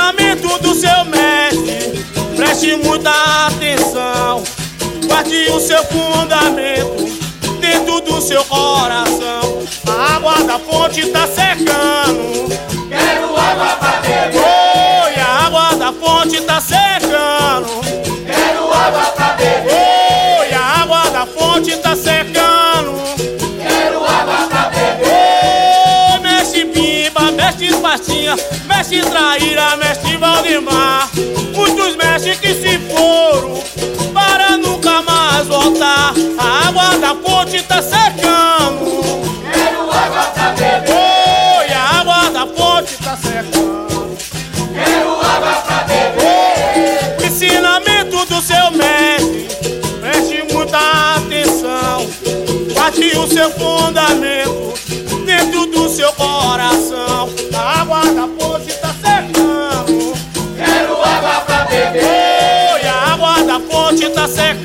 ensinamento do seu mestre, preste muita atenção. Guarde o seu fundamento dentro do seu coração. A água da fonte tá secando, Quero água pra beber. oi, a água da fonte tá secando, Quero água pra beber. oi, a água da fonte tá secando. Quero água pra beber. Oi, mestre Pimba, mestre Pastinha, mestre Traíra, mestre Valdemar. Muitos mestres que se foram para nunca mais voltar. A água da fonte tá secando, Quero água pra beber. oi, a água da fonte tá secando. Quero água pra beber. O ensinamento do seu mestre, preste muita atenção. Guarde o seu fundamento dentro do seu coração. A água da fonte tá secando, Quero água pra beber. oi, a água da fonte tá secando.